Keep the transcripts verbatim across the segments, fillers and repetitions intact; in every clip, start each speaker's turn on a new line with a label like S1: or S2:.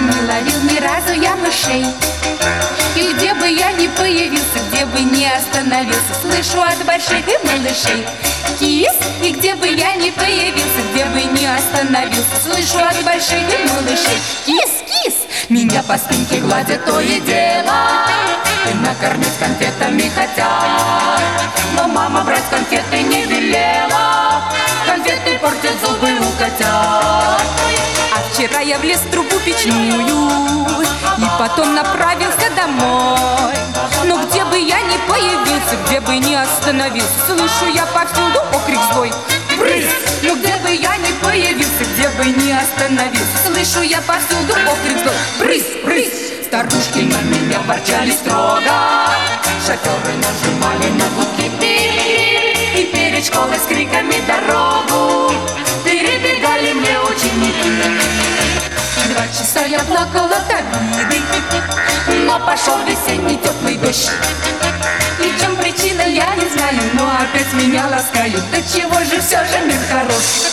S1: Не ловил ни разу я мышей. И где бы я ни появился, где бы ни остановился, слышу от больших и малышей кис. И где бы я ни появился, где бы ни остановился, слышу от больших и малышей кис, кис. Меня по спинке гладят то и дело, и накормить конфетами хотят. Но мама брать конфеты не велела, конфеты портят зубы у котят. А вчера я влез в трубу печную и потом направился домой. Но где бы я ни появился, где бы ни остановился, слышу я повсюду окрик злой: брысь! Но где бы я ни появился, где бы ни остановился, слышу я повсюду окрик злой: брысь, брысь! Старушки на меня ворчали строго, шоферы нажимали на гудки, и перед школой с криками дорогу перебегали мне ученики. Два часа я плакала от обиды, но пошел весенний теплый дождь. И чем причина, я не знаю, но опять меня ласкают. Да чего же все же мир хорош.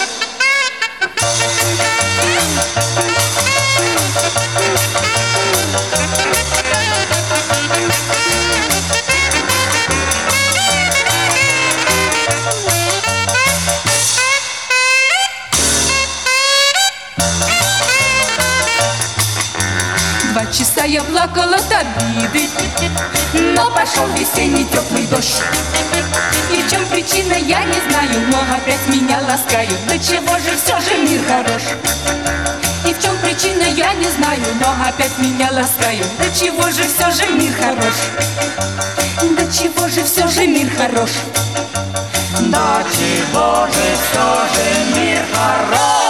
S1: Два часа я плакала от обиды, но пошел весенний теплый дождь. И в чем причина, я не знаю, но опять меня ласкают. Да чего же все же мир хорош. И в чем причина, я не знаю, но опять меня ласкают. Да чего же все же мир хорош. Да чего же все же мир хорош. Да чего же все же мир хорош.